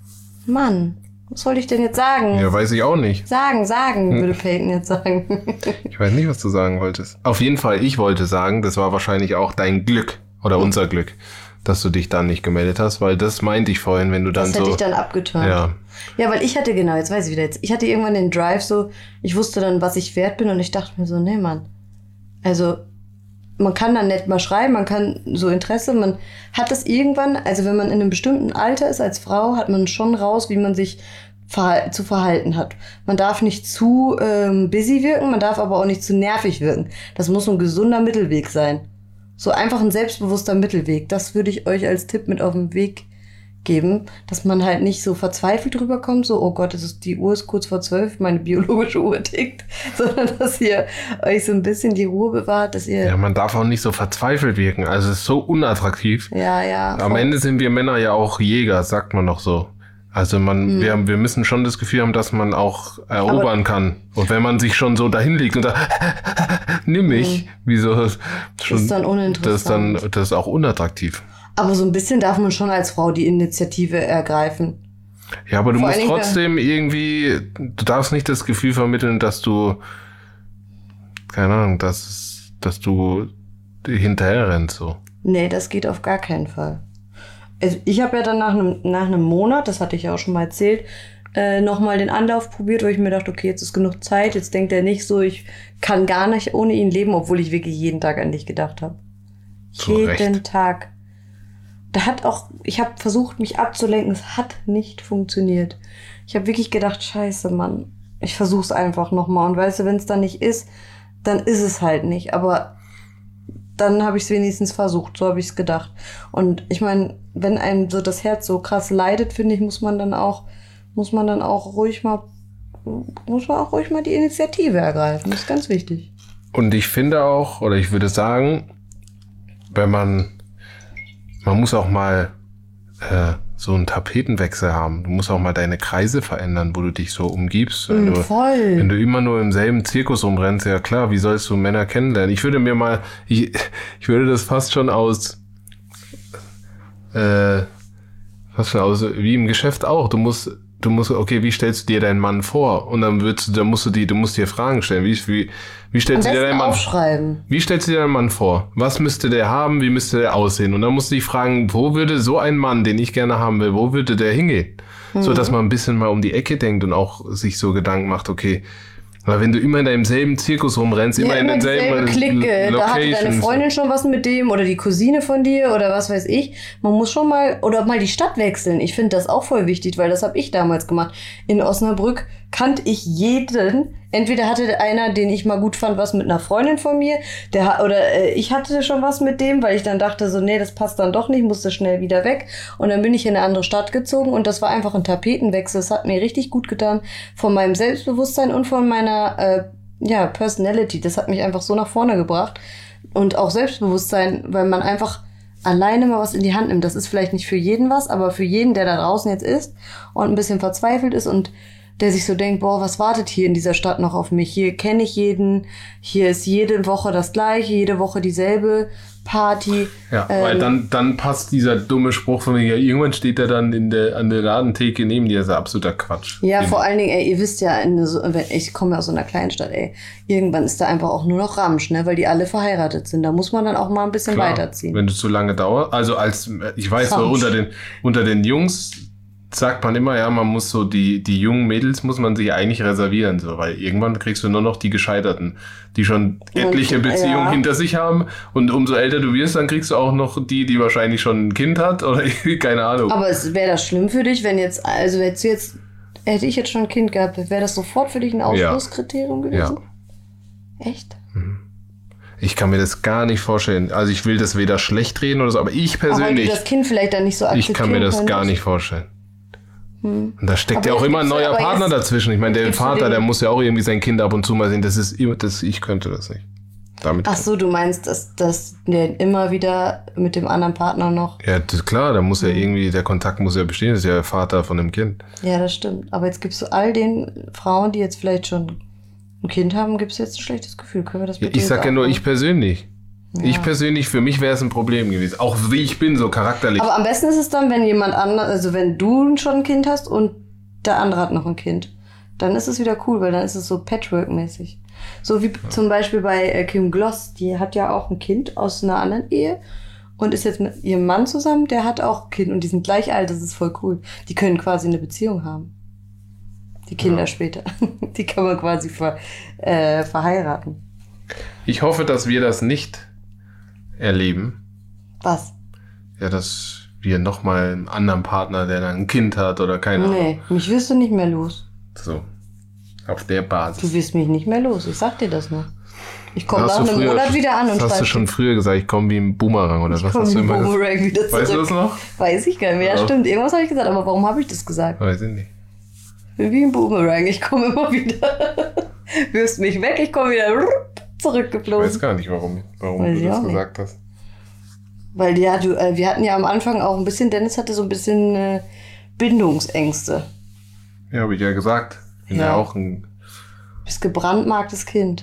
Mann, was wollte ich denn jetzt sagen? Ja, weiß ich auch nicht. Sagen, sagen, würde Peyton jetzt sagen. Ich weiß nicht, was du sagen wolltest. Auf jeden Fall, ich wollte sagen, das war wahrscheinlich auch dein Glück oder unser Glück, dass du dich dann nicht gemeldet hast, weil das meinte ich vorhin, wenn du dann Das hätte so... ich dann abgeturnt. ja, Ja, weil ich hatte, genau, jetzt weiß ich wieder, jetzt, ich hatte irgendwann den Drive so, ich wusste dann, was ich wert bin und ich dachte mir so, nee, Mann, also man kann dann nett mal schreiben, man kann so Interesse, man hat das irgendwann, also wenn man in einem bestimmten Alter ist als Frau, hat man schon raus, wie man sich verhal- zu verhalten hat. Man darf nicht zu ähm, busy wirken, man darf aber auch nicht zu nervig wirken. Das muss so ein gesunder Mittelweg sein. So einfach ein selbstbewusster Mittelweg. Das würde ich euch als Tipp mit auf den Weg geben, dass man halt nicht so verzweifelt rüberkommt, so, oh Gott, es ist, die Uhr ist kurz vor zwölf, meine biologische Uhr tickt, sondern dass ihr euch so ein bisschen die Ruhe bewahrt, dass ihr, ja, man darf auch nicht so verzweifelt wirken. Also es ist so unattraktiv. ja, ja. Am Ende sind wir Männer ja auch Jäger, sagt man doch so. Also man, Mhm. wir, wir müssen schon das Gefühl haben, dass man auch erobern kann. Und wenn man sich schon so dahin legt und sagt, nimm mich, wieso schon, Ist dann uninteressant. das ist dann, das ist auch unattraktiv. Aber so ein bisschen darf man schon als Frau die Initiative ergreifen. Ja, aber du Vor musst allen Dingen, trotzdem irgendwie, du darfst nicht das Gefühl vermitteln, dass du, keine Ahnung, dass, dass du hinterher rennst, so. Nee, das geht auf gar keinen Fall. Also ich habe ja dann nach einem, nach einem Monat, das hatte ich ja auch schon mal erzählt, äh, nochmal den Anlauf probiert, wo ich mir dachte, okay, jetzt ist genug Zeit, jetzt denkt er nicht so, ich kann gar nicht ohne ihn leben, obwohl ich wirklich jeden Tag an dich gedacht habe. Zu Jeden Recht. Tag. Da hat auch, ich habe versucht, mich abzulenken, es hat nicht funktioniert. Ich habe wirklich gedacht, scheiße, Mann, ich versuch's einfach nochmal. Und weißt du, wenn es dann nicht ist, dann ist es halt nicht. Aber dann habe ich es wenigstens versucht, so habe ich es gedacht. Und ich meine, wenn einem so das Herz so krass leidet, finde ich, muss man dann auch, muss man dann auch ruhig mal, muss man auch ruhig mal die Initiative ergreifen. Das ist ganz wichtig. Und ich finde auch, oder ich würde sagen, wenn man, man muss auch mal äh, so einen Tapetenwechsel haben. Du musst auch mal deine Kreise verändern, wo du dich so umgibst. Wenn, Mm, du, voll. wenn du immer nur im selben Zirkus rumrennst, ja klar, wie sollst du Männer kennenlernen? Ich würde mir mal, ich, ich würde das fast schon aus, äh, fast schon aus, wie im Geschäft auch. Du musst, du musst, okay, wie stellst du dir deinen Mann vor? Und dann würdest du, dann musst du die, du musst dir Fragen stellen. Wie, wie, wie Am stellst du dir besten deinen Mann aufschreiben. Wie stellst du dir deinen Mann vor? Was müsste der haben? Wie müsste der aussehen? Und dann musst du dich fragen, wo würde so ein Mann, den ich gerne haben will, wo würde der hingehen? Mhm. So, dass man ein bisschen mal um die Ecke denkt und auch sich so Gedanken macht, okay, weil wenn du immer in deinem selben Zirkus rumrennst, immer Ja, in immer denselben dieselbe Clique. Da hatte deine Locations. Freundin schon was mit dem oder die Cousine von dir oder was weiß ich. Man muss schon mal oder mal die Stadt wechseln. Ich finde das auch voll wichtig, weil das habe ich damals gemacht. In Osnabrück kannte ich jeden. Entweder hatte einer, den ich mal gut fand, was mit einer Freundin von mir, der ha- oder äh, ich hatte schon was mit dem, weil ich dann dachte so, nee, das passt dann doch nicht, musste schnell wieder weg. Und dann bin ich in eine andere Stadt gezogen und das war einfach ein Tapetenwechsel. Das hat mir richtig gut getan von meinem Selbstbewusstsein und von meiner äh, ja, Personality. Das hat mich einfach so nach vorne gebracht. Und auch Selbstbewusstsein, weil man einfach alleine mal was in die Hand nimmt. Das ist vielleicht nicht für jeden was, aber für jeden, der da draußen jetzt ist und ein bisschen verzweifelt ist und der sich so denkt, boah, was wartet hier in dieser Stadt noch auf mich? Hier kenne ich jeden, hier ist jede Woche das Gleiche, jede Woche dieselbe Party. Ja, ähm, weil dann, dann passt dieser dumme Spruch von mir, ja, irgendwann steht er dann in der, an der Ladentheke neben dir, das ist absoluter Quatsch. Ja, Den vor allen Dingen, ey, ihr wisst ja, in so, ich komme ja aus so einer Kleinstadt, ey, irgendwann ist da einfach auch nur noch Ramsch, ne, weil die alle verheiratet sind. Da muss man dann auch mal ein bisschen Klar, weiterziehen. wenn du zu lange dauerst, also als, ich weiß, so unter den, unter den Jungs sagt man immer, ja, man muss so die, die jungen Mädels muss man sich eigentlich reservieren, so, weil irgendwann kriegst du nur noch die Gescheiterten, die schon etliche Und, Beziehungen ja. hinter sich haben und umso älter du wirst, dann kriegst du auch noch die, die wahrscheinlich schon ein Kind hat oder keine Ahnung. Aber es wäre das schlimm für dich, wenn jetzt, also hättest du jetzt, hätte ich jetzt schon ein Kind gehabt, wäre das sofort für dich ein Ausschlusskriterium gewesen? Ja. Echt? Ich kann mir das gar nicht vorstellen. Also ich will das weder schlecht reden oder so, aber ich persönlich, aber weil du das Kind vielleicht dann nicht so akzeptieren ich kann mir das könntest. gar nicht vorstellen. Hm. Und da steckt Aber ja auch jetzt immer ein gibst du- neuer aber Partner jetzt- dazwischen. Ich meine, der jetzt gibst du Vater, den- der muss ja auch irgendwie sein Kind ab und zu mal sehen. Das ist immer, das, ich könnte das nicht. Damit. Ach so, du meinst, dass, dass der immer wieder mit dem anderen Partner noch... Ja, das, klar, da muss ja irgendwie, der Kontakt muss ja bestehen. Das ist ja der Vater von dem Kind. Ja, das stimmt. Aber jetzt gibst du all den Frauen, die jetzt vielleicht schon ein Kind haben, gibst du jetzt ein schlechtes Gefühl. Können wir das Ja, bitte ich sag jetzt ja nur, aufhören? ich persönlich. Ja. Ich persönlich, für mich wäre es ein Problem gewesen. Auch wie ich bin, so charakterlich. Aber am besten ist es dann, wenn jemand anderes, also wenn du schon ein Kind hast und der andere hat noch ein Kind. Dann ist es wieder cool, weil dann ist es so Patchwork-mäßig. So wie ja. zum Beispiel bei äh, Kim Gloss, die hat ja auch ein Kind aus einer anderen Ehe und ist jetzt mit ihrem Mann zusammen, der hat auch ein Kind und die sind gleich alt, das ist voll cool. Die können quasi eine Beziehung haben. Die Kinder Ja. später. Die kann man quasi ver, äh, verheiraten. Ich hoffe, dass wir das nicht erleben. Was? Ja, dass wir nochmal einen anderen Partner, der dann ein Kind hat oder keine Ahnung. Nee, mich wirst du nicht mehr los. So. Auf der Basis. Du wirst mich nicht mehr los, ich sag dir das noch. Ich komme Hast nach du einem früher- Monat wieder an und Das hast du schreibe schon früher gesagt, ich komme wie ein Boomerang oder was komm hast du wie immer gesagt? Boomerang wieder zurück. Weißt du das noch? Weiß ich gar nicht mehr. Ja, Ja. stimmt. Irgendwas habe ich gesagt, aber warum habe ich das gesagt? Weiß ich nicht. Wie ein Boomerang. Ich komme immer wieder. Wirfst mich weg, ich komme wieder Ich weiß zurückgeflogen. gar nicht, warum, warum Weiß du ich das auch nicht. gesagt hast. Weil ja, du, äh, wir hatten ja am Anfang auch ein bisschen, Dennis hatte so ein bisschen äh, Bindungsängste. Ja, habe ich ja gesagt. Ich bin ja, Ja. auch ein. Bist gebrandmarktes Kind.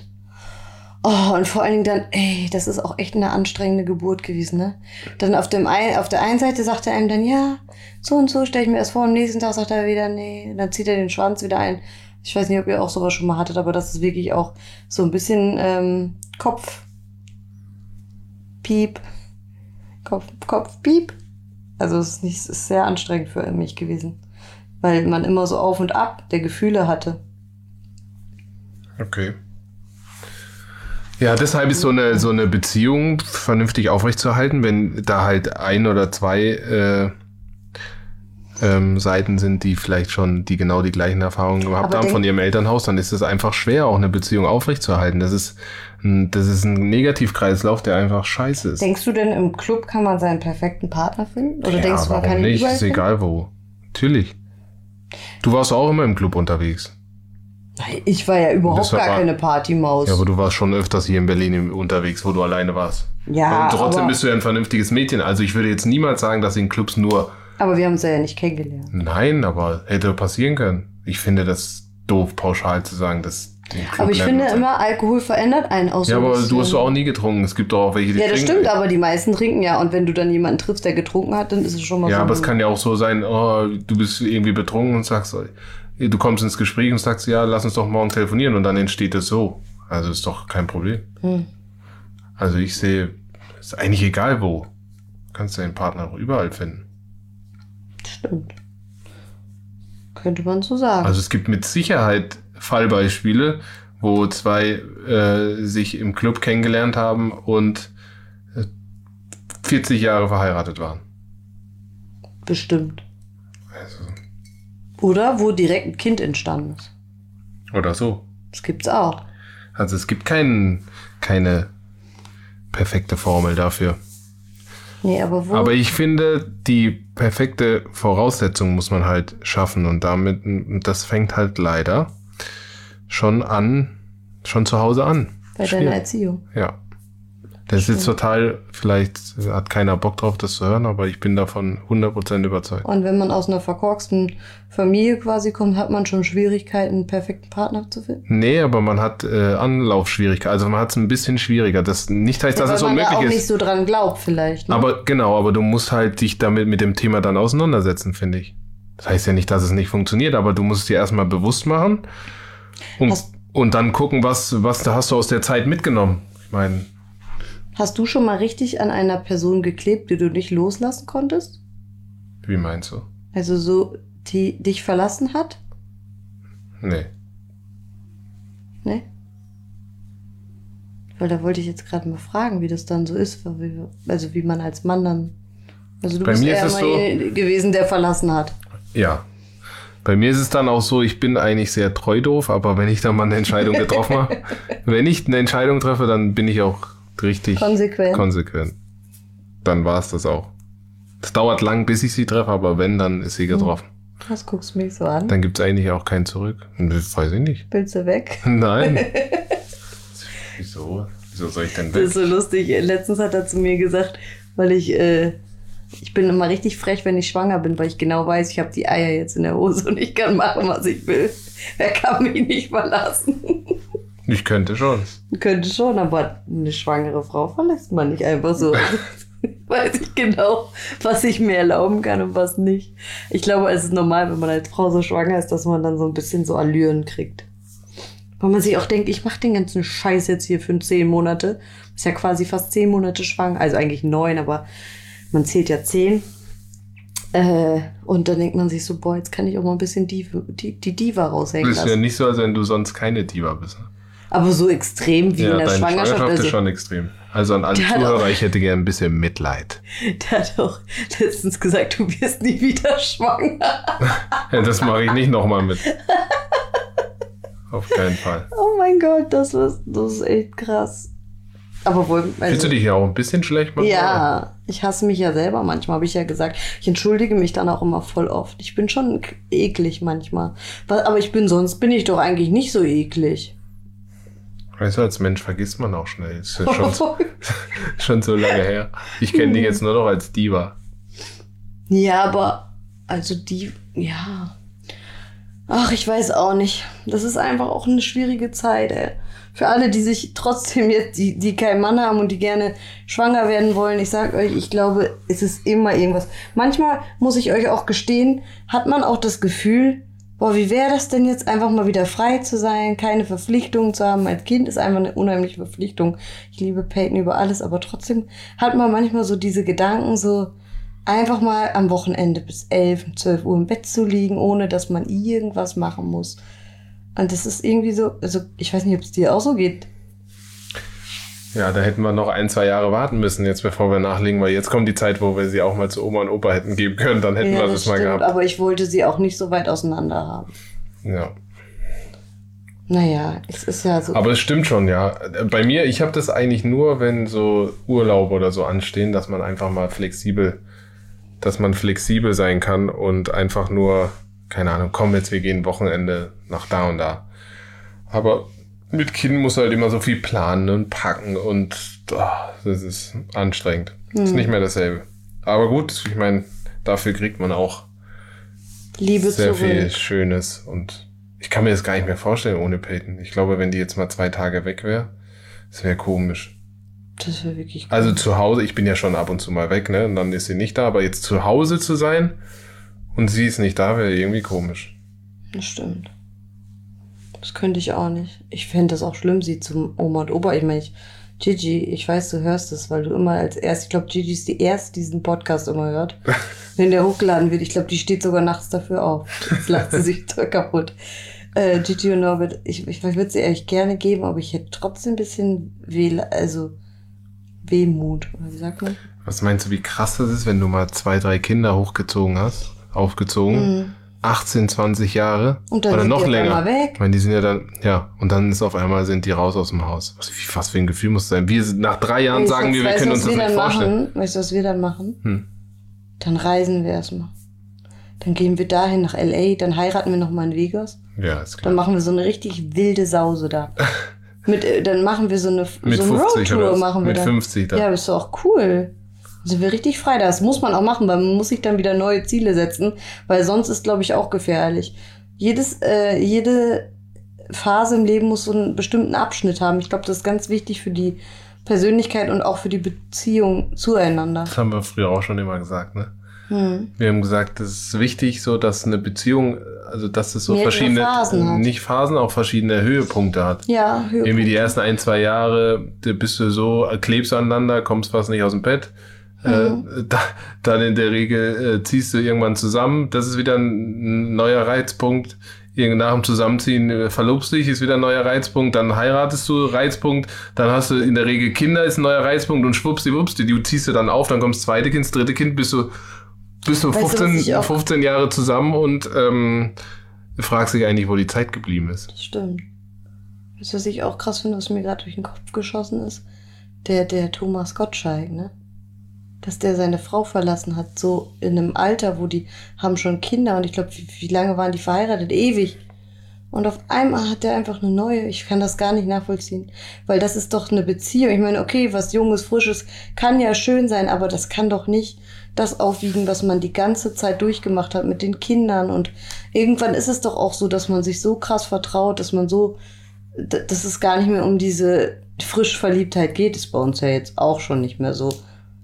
Oh, und vor allen Dingen dann, ey, das ist auch echt eine anstrengende Geburt gewesen, ne? Dann auf, dem ein, auf der einen Seite sagt er einem dann, ja, so und so stelle ich mir das vor. Am nächsten Tag sagt er wieder, nee. Dann zieht er den Schwanz wieder ein. Ich weiß nicht, ob ihr auch sowas schon mal hattet, aber das ist wirklich auch so ein bisschen ähm, Kopf. Piep. Kopf, Kopf, Piep. Also es ist, nicht, es ist sehr anstrengend für mich gewesen. Weil man immer so auf und ab der Gefühle hatte. Okay. Ja, deshalb ist so eine, so eine Beziehung vernünftig aufrechtzuerhalten, wenn da halt ein oder zwei äh, ähm, Seiten sind, die vielleicht schon die genau die gleichen Erfahrungen gehabt Aber haben denk- von ihrem Elternhaus, dann ist es einfach schwer, auch eine Beziehung aufrechtzuerhalten. Das ist ein, das ist ein Negativkreislauf, der einfach scheiße ist. Denkst du denn, im Club kann man seinen perfekten Partner finden? Oder ja, denkst du, man warum kann ihn nicht? überall Ist finden? egal wo. Natürlich. Du warst auch immer im Club unterwegs. Ich war ja überhaupt Das war- gar keine Partymaus. Ja, aber du warst schon öfters hier in Berlin im- unterwegs, wo du alleine warst. Ja, Und trotzdem aber, bist du ja ein vernünftiges Mädchen. Also ich würde jetzt niemals sagen, dass in Clubs nur... aber wir haben uns ja nicht kennengelernt. Nein, aber hätte passieren können. Ich finde das doof, pauschal zu sagen, dass im Club Aber ich lernt finde man sein. immer, Alkohol verändert einen auch so Ja, ein aber bisschen. du hast doch auch nie getrunken. Es gibt doch auch welche, die Ja, das trinken. stimmt, aber die meisten trinken ja. Und wenn du dann jemanden triffst, der getrunken hat, dann ist es schon mal Ja, so. aber ein- es kann ja auch so sein, oh, du bist irgendwie betrunken und sagst, du kommst ins Gespräch und sagst, ja, lass uns doch morgen telefonieren und dann entsteht es so. Also ist doch kein Problem. Hm. Also ich sehe, ist eigentlich egal wo. Kannst du deinen Partner auch überall finden. Stimmt. Könnte man so sagen. Also es gibt mit Sicherheit Fallbeispiele, wo zwei äh, sich im Club kennengelernt haben und äh, vierzig Jahre verheiratet waren. Bestimmt. Also, Oder wo direkt ein Kind entstanden ist. oder so. Das gibt's auch. Also es gibt kein, keine perfekte Formel dafür. Nee, aber wo? Aber ich finde, die perfekte Voraussetzung muss man halt schaffen und damit, und das fängt halt leider schon an, schon zu Hause an. bei Schwierig. deiner Erziehung. Ja. Das ist jetzt total, vielleicht hat keiner Bock drauf, das zu hören, aber ich bin davon hundert Prozent überzeugt. Und wenn man aus einer verkorksten Familie quasi kommt, hat man schon Schwierigkeiten, einen perfekten Partner zu finden? Nee, aber man hat äh, Anlaufschwierigkeiten. Also man hat es ein bisschen schwieriger. Das nicht heißt, ja, dass es unmöglich ist. Weil man da auch ist. nicht so dran glaubt vielleicht. Ne? Aber genau, aber du musst halt dich damit mit dem Thema dann auseinandersetzen, finde ich. Das heißt ja nicht, dass es nicht funktioniert, aber du musst es dir erstmal bewusst machen und, und dann gucken, was, was da hast du aus der Zeit mitgenommen. Ich meine... Hast du schon mal richtig an einer Person geklebt, die du nicht loslassen konntest? Wie meinst du? Also so, die dich verlassen hat? Nee. Nee? Weil da wollte ich jetzt gerade mal fragen, wie das dann so ist. Also wie man als Mann dann... Also du Bei bist mir eher ist es mal so, gewesen, der verlassen hat. Ja. Bei mir ist es dann auch so, ich bin eigentlich sehr treu doof, aber wenn ich dann mal eine Entscheidung getroffen habe, wenn ich eine Entscheidung treffe, dann bin ich auch richtig konsequent. konsequent. Dann war es das auch. Es dauert lang, bis ich sie treffe, aber wenn, dann ist sie getroffen. Was guckst du mich so an? Dann gibt es eigentlich auch kein Zurück. Weiß ich nicht. Willst du weg? Nein. Wieso? Wieso soll ich denn weg? Das ist so lustig. Letztens hat er zu mir gesagt, weil ich, äh, ich bin immer richtig frech, wenn ich schwanger bin, weil ich genau weiß, ich habe die Eier jetzt in der Hose und ich kann machen, was ich will. Wer kann mich nicht verlassen? Ich könnte schon. Könnte schon, aber eine schwangere Frau verlässt man nicht einfach so. Weiß ich genau, was ich mir erlauben kann und was nicht. Ich glaube, es ist normal, wenn man als Frau so schwanger ist, dass man dann so ein bisschen so Allüren kriegt. Weil man sich auch denkt, ich mache den ganzen Scheiß jetzt hier für zehn Monate. Ist ja quasi fast zehn Monate schwanger. Also eigentlich neun, aber man zählt ja zehn. Äh, und dann denkt man sich so, boah, jetzt kann ich auch mal ein bisschen die, die, die Diva raushängen lassen. Das ist ja nicht so, als wenn du sonst keine Diva bist. Ne? Aber so extrem wie ja, in der deine Schwangerschaft. Schwangerschaft also, ist schon extrem. Also an alle Zuhörer, auch, ich hätte gerne ein bisschen Mitleid. Der hat auch letztens gesagt, du wirst nie wieder schwanger. Ja, das mache ich nicht nochmal mit. Auf keinen Fall. Oh mein Gott, das ist, das ist echt krass. Aber wohl, also, Fühlst du dich ja auch ein bisschen schlecht manchmal? Ja, ich hasse mich ja selber manchmal, habe ich ja gesagt. Ich entschuldige mich dann auch immer voll oft. Ich bin schon eklig manchmal. Aber ich bin, sonst bin ich doch eigentlich nicht so eklig. Weißt du, als Mensch vergisst man auch schnell. Das ist ja schon, so, schon so lange her. Ich kenne dich jetzt nur noch als Diva. Ja, aber, also die, ja. Ach, ich weiß auch nicht. Das ist einfach auch eine schwierige Zeit, ey. Für alle, die sich trotzdem jetzt, die, die keinen Mann haben und die gerne schwanger werden wollen, ich sag euch, ich glaube, es ist immer irgendwas. Manchmal, muss ich euch auch gestehen, hat man auch das Gefühl, boah, wie wäre das denn jetzt, einfach mal wieder frei zu sein, keine Verpflichtungen zu haben. Als Kind ist einfach eine unheimliche Verpflichtung. Ich liebe Peyton über alles, aber trotzdem hat man manchmal so diese Gedanken, so einfach mal am Wochenende bis elf, zwölf Uhr im Bett zu liegen, ohne dass man irgendwas machen muss. Und das ist irgendwie so, also ich weiß nicht, ob es dir auch so geht. Ja, da hätten wir noch ein, zwei Jahre warten müssen, jetzt bevor wir nachlegen, weil jetzt kommt die Zeit, wo wir sie auch mal zu Oma und Opa hätten geben können, dann hätten ja, wir das das mal stimmt, gehabt. Aber ich wollte sie auch nicht so weit auseinander haben. Ja. Naja, es ist ja so. Aber es stimmt schon, ja. Bei mir, ich habe das eigentlich nur, wenn so Urlaub oder so anstehen, dass man einfach mal flexibel, dass man flexibel sein kann und einfach nur, keine Ahnung, komm jetzt, wir gehen Wochenende nach da und da. Aber mit Kindern muss halt immer so viel planen und packen und oh, das ist anstrengend. Hm. Ist nicht mehr dasselbe. Aber gut, ich meine, dafür kriegt man auch Liebe sehr zurück. viel Schönes und ich kann mir das gar nicht mehr vorstellen ohne Peyton. Ich glaube, wenn die jetzt mal zwei Tage weg wäre, das wäre komisch. Das wäre wirklich komisch. Also zu Hause, ich bin ja schon ab und zu mal weg, ne? Und dann ist sie nicht da, aber jetzt zu Hause zu sein und sie ist nicht da, wäre irgendwie komisch. Das stimmt. Das könnte ich auch nicht. Ich fände das auch schlimm, sie zum Oma und Opa. Ich meine, ich, Gigi, ich weiß, du hörst es, weil du immer als erst, ich glaube, Gigi ist die erste, die diesen Podcast immer hört. Wenn der hochgeladen wird, ich glaube, die steht sogar nachts dafür auf. Jetzt lacht sie sich toll kaputt. Äh, Gigi und Norbert, ich, ich würde sie ehrlich gerne geben, aber ich hätte trotzdem ein bisschen Weh, also Wehmut, oder wie sagt man? Was meinst du, wie krass das ist, wenn du mal zwei, drei Kinder hochgezogen hast, aufgezogen, mhm. achtzehn, zwanzig Jahre und dann oder sind noch die länger. Auf einmal weg. Ich meine, die sind ja dann, ja, und dann ist auf einmal sind die raus aus dem Haus. Was, wie, was für ein Gefühl muss das sein? Wir nach drei Jahren weißt, sagen wir, wir weißt, können uns das nicht vorstellen. Machen? Weißt du, was wir dann machen? Hm. Dann reisen wir erstmal. Dann gehen wir dahin nach L A, dann heiraten wir nochmal in Vegas. Ja, ist klar. Dann machen wir so eine richtig wilde Sause da. Mit, äh, dann machen wir so eine, mit so eine Roadtour. Machen wir mit dann. fünfzig dann. Ja, das ist doch auch cool. Da sind wir richtig frei. Das muss man auch machen, weil man muss sich dann wieder neue Ziele setzen. Weil sonst ist, glaube ich, auch gefährlich. Jedes, äh, jede Phase im Leben muss so einen bestimmten Abschnitt haben. Ich glaube, das ist ganz wichtig für die Persönlichkeit und auch für die Beziehung zueinander. Das haben wir früher auch schon immer gesagt, ne? Hm. Wir haben gesagt, es ist wichtig, so dass eine Beziehung, also dass es so Mehrere verschiedene, Phasen hat. nicht Phasen, auch verschiedene Höhepunkte hat. Ja, Höhepunkte. Irgendwie die ersten ein, zwei Jahre, da bist du so, klebst du aneinander, kommst fast nicht aus dem Bett. Mhm. Äh, da, dann in der Regel äh, ziehst du irgendwann zusammen. Das ist wieder ein, ein neuer Reizpunkt. Irgend nach dem Zusammenziehen äh, verlobst dich, ist wieder ein neuer Reizpunkt. Dann heiratest du, Reizpunkt. Dann hast du in der Regel Kinder, ist ein neuer Reizpunkt. Und schwuppsdiwupps, du ziehst du dann auf, dann kommt das zweite Kind, das dritte Kind, bist du, bist du fünfzehn, fünfzehn Jahre zusammen und ähm, fragst dich eigentlich, wo die Zeit geblieben ist. Das stimmt. Das, was ich auch krass finde, was mir gerade durch den Kopf geschossen ist, der, der Thomas Gottschalk, ne? Dass der seine Frau verlassen hat, so in einem Alter, wo die haben schon Kinder und ich glaube, wie, wie lange waren die verheiratet? Ewig. Und auf einmal hat der einfach eine neue. Ich kann das gar nicht nachvollziehen, weil das ist doch eine Beziehung. Ich meine, okay, was Junges, Frisches kann ja schön sein, aber das kann doch nicht das aufwiegen, was man die ganze Zeit durchgemacht hat mit den Kindern. Und irgendwann ist es doch auch so, dass man sich so krass vertraut, dass man so, dass es gar nicht mehr um diese Frischverliebtheit geht. Ist bei uns ja jetzt auch schon nicht mehr so.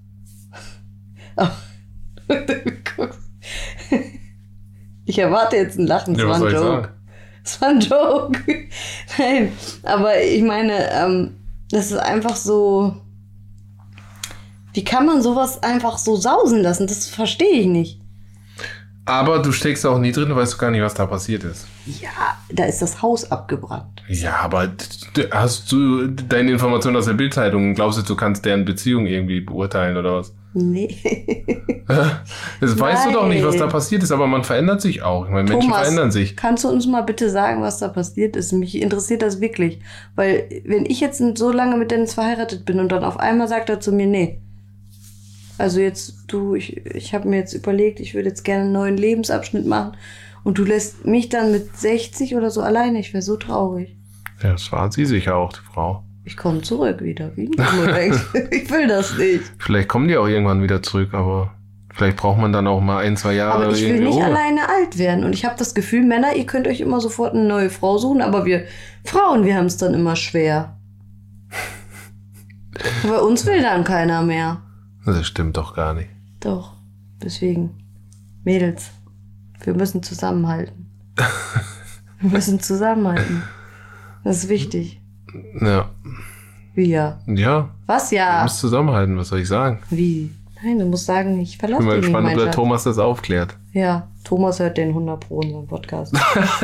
Ich erwarte jetzt ein Lachen, das Ja, war was ein soll ich Joke. sagen? Das war ein Joke. Nein, aber ich meine, ähm, das ist einfach so. Wie kann man sowas einfach so sausen lassen? Das verstehe ich nicht. Aber du steckst auch nie drin, du weißt gar nicht, was da passiert ist. Ja, da ist das Haus abgebrannt. Ja, aber d- hast du deine Informationen aus der Bildzeitung? Glaubst du, du kannst deren Beziehung irgendwie beurteilen oder was? Nee. Das weißt du doch nicht, was da Nein. passiert ist, aber man verändert sich auch. Ich meine, Menschen Thomas, verändern sich. kannst du uns mal bitte sagen, was da passiert ist? Mich interessiert das wirklich. Weil, wenn ich jetzt so lange mit Dennis verheiratet bin und dann auf einmal sagt er zu mir, nee. Also jetzt, du, ich, ich habe mir jetzt überlegt, ich würde jetzt gerne einen neuen Lebensabschnitt machen und du lässt mich dann mit sechzig oder so alleine. Ich wäre so traurig. Ja, das war sie sicher auch, die Frau. Ich komme zurück wieder. Wie? Ich will das nicht. Vielleicht kommen die auch irgendwann wieder zurück, aber vielleicht braucht man dann auch mal ein, zwei Jahre. Aber ich will irgendwie nicht Ruhe. alleine alt werden. Und ich habe das Gefühl, Männer, ihr könnt euch immer sofort eine neue Frau suchen, aber wir Frauen, wir haben es dann immer schwer. Bei uns will dann keiner mehr. Das stimmt doch gar nicht. Doch, deswegen. Mädels, wir müssen zusammenhalten. Wir müssen zusammenhalten. Das ist wichtig. Ja. Wie ja? Ja. Was Du ja? musst zusammenhalten, was soll ich sagen? Wie? Nein, du musst sagen, ich Ich verlasse bin mal dich nicht, gespannt, ob mein der Schatz. Thomas das aufklärt. Ja, Thomas hört den hundert Pro unseren Podcast.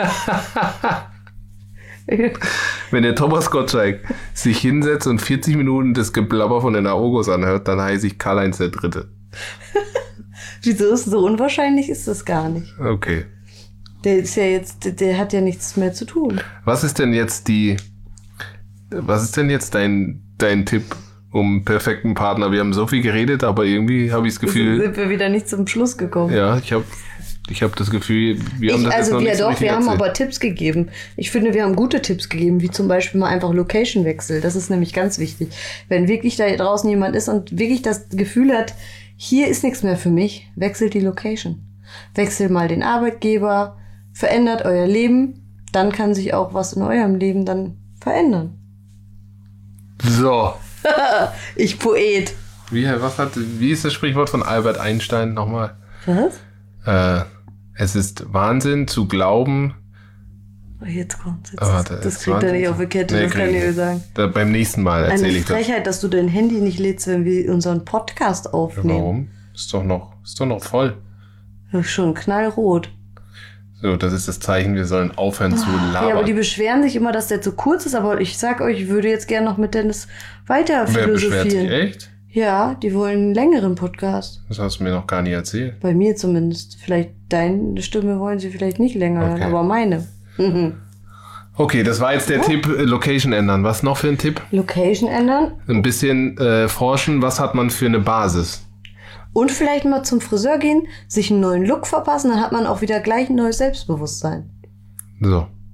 Wenn der Thomas Gottschalk sich hinsetzt und vierzig Minuten das Geblabber von den Aogos anhört, dann heiße ich Karl-Heinz der Dritte. Wieso ist so unwahrscheinlich ist das gar nicht? Okay. Der ist ja jetzt, der, der hat ja nichts mehr zu tun. Was ist denn jetzt die, was ist denn jetzt dein, dein Tipp um einen perfekten Partner? Wir haben so viel geredet, aber irgendwie habe ich das Gefühl, Sind wir wieder nicht zum Schluss gekommen. ja, ich habe ich hab das Gefühl, wir haben Ich, das jetzt also noch wir nicht so doch, richtig wir haben erzählt. aber Tipps gegeben. Ich finde, wir haben gute Tipps gegeben, wie zum Beispiel mal einfach Location-Wechsel. Das ist nämlich ganz wichtig. Wenn wirklich da draußen jemand ist und wirklich das Gefühl hat, hier ist nichts mehr für mich, wechselt die Location. Wechselt mal den Arbeitgeber, verändert euer Leben, dann kann sich auch was in eurem Leben dann verändern. So. Ich Poet. Wie, was hat, wie ist das Sprichwort von Albert Einstein nochmal? Was? Äh, es ist Wahnsinn zu glauben. Oh, jetzt kommt's. Jetzt, Ah, das, das das ist kriegt er Wahnsinn. nicht auf die Kette, Nee, das krieg kann ich ich euch nicht. sagen. Da, beim nächsten Mal erzähle Eine ich das. Frechheit, dass du dein Handy nicht lädst, wenn wir unseren Podcast aufnehmen. Warum? Ist doch noch, ist doch noch voll. Das ist schon knallrot. So, das ist das Zeichen, wir sollen aufhören zu labern. Ja, aber die beschweren sich immer, dass der zu kurz ist, aber ich sag euch, ich würde jetzt gerne noch mit Dennis weiter Wer beschwert sich? philosophieren. Echt? Ja, die wollen einen längeren Podcast. Das hast du mir noch gar nicht erzählt. Bei mir zumindest. Vielleicht deine Stimme wollen sie vielleicht nicht länger hören, Okay. aber meine. Okay, das war jetzt der Tipp, äh, Location ändern. Was noch für ein Tipp? Location ändern Ein bisschen äh, forschen, was hat man für eine Basis? und vielleicht mal zum Friseur gehen, sich einen neuen Look verpassen, dann hat man auch wieder gleich ein neues Selbstbewusstsein. So.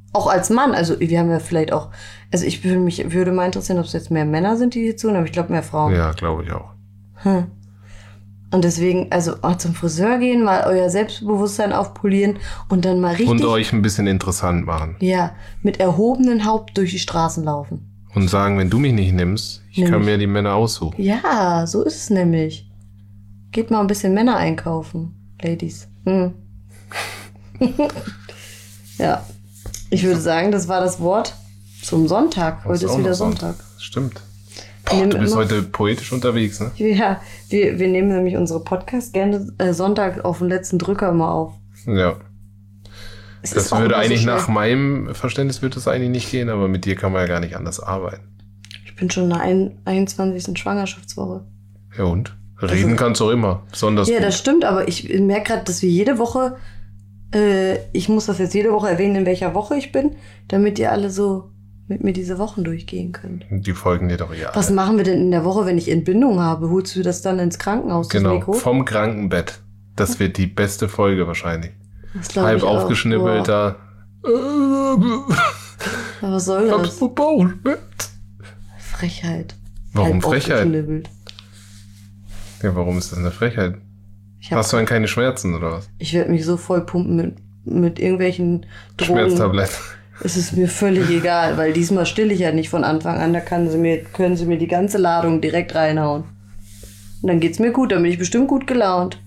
Auch als Mann, also wir haben ja vielleicht auch, also ich würde mich, würde mal interessieren, ob es jetzt mehr Männer sind, die hier zuhören, aber ich glaube mehr Frauen. Ja, glaube ich auch. Hm. Und deswegen, also auch zum Friseur gehen, mal euer Selbstbewusstsein aufpolieren und dann mal richtig... Und euch ein bisschen interessant machen. Ja, mit erhobenem Haupt durch die Straßen laufen. Und sagen, wenn du mich nicht nimmst, ich Nimm kann mich. mir die Männer aussuchen. Ja, so ist es nämlich. Geht mal ein bisschen Männer einkaufen, Ladies. Hm. Ja, ich würde sagen, das war das Wort zum Sonntag. Heute ist wieder Sonntag. Stimmt. Boah, du bist heute poetisch unterwegs, ne? Ja, wir, wir nehmen nämlich unsere Podcasts gerne äh, Sonntag auf den letzten Drücker mal auf. Ja. Es Das ist auch würde immer so eigentlich schnell. nach meinem Verständnis würde das eigentlich nicht gehen, aber mit dir kann man ja gar nicht anders arbeiten. Ich bin schon in der ein- einundzwanzigsten Schwangerschaftswoche. Ja und? Reden kannst du auch immer. Besonders Ja, gut. das stimmt, aber ich merke gerade, dass wir jede Woche, äh, ich muss das jetzt jede Woche erwähnen, in welcher Woche ich bin, damit ihr alle so mit mir diese Wochen durchgehen könnt. Die folgen dir doch ja. Was machen wir denn in der Woche, wenn ich Entbindung habe? Holst du das dann ins Krankenhaus, das Genau, Mikro? vom Krankenbett. Das wird die beste Folge wahrscheinlich. Das glaub Halb ich auch. aufgeschnippelter. Boah, was soll Ich hab das? so Bauchschmerz. Frechheit. Warum Halb Frechheit? aufgeknibbelt. Ja, warum ist das eine Frechheit? Ich, hab- Hast du denn keine Schmerzen oder was? ich werde mich so voll pumpen mit, mit irgendwelchen Drogen. Schmerztablett. Es ist mir völlig egal, weil diesmal still ich ja nicht von Anfang an. Da kann sie mir, können sie mir die ganze Ladung direkt reinhauen. Und dann geht's mir gut, dann bin ich bestimmt gut gelaunt.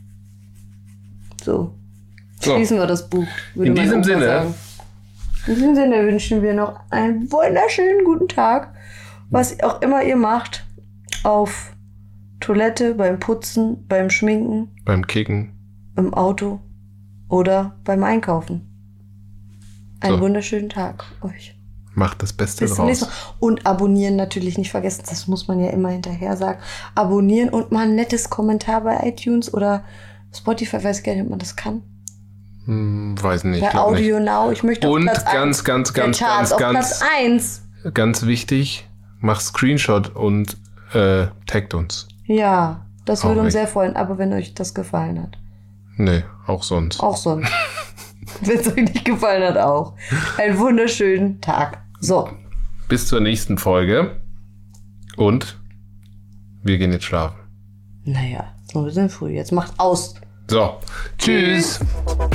So. So. Schließen wir das Buch. würde In mein diesem Opa Sinne. sagen. In diesem Sinne wünschen wir noch einen wunderschönen guten Tag. Was auch immer ihr macht. Auf Toilette, beim Putzen, beim Schminken, Beim Kicken. im Auto oder beim Einkaufen. Einen So. wunderschönen Tag euch. Macht das Beste Bis zum nächsten draus. Mal. Und abonnieren natürlich nicht vergessen. Das muss man ja immer hinterher sagen. Abonnieren und mal ein nettes Kommentar bei iTunes oder Spotify. Weiß gar nicht, ob man das kann. Hm, weiß nicht. Bei glaub nicht. Audio Now. Ich möchte auf Und Platz ganz, eins ganz, der ganz, Charts, ganz, auf ganz, Platz eins. ganz wichtig, mach Screenshot und äh, taggt uns. Ja, das Auch würde uns nicht. sehr freuen. Aber wenn euch das gefallen hat. Nee, auch sonst. Auch sonst. Wenn es euch nicht gefallen hat, auch. Einen wunderschönen Tag. So. Bis zur nächsten Folge. Und wir gehen jetzt schlafen. Naja, so ein bisschen früh. Jetzt macht aus. So, tschüss. Tschüss.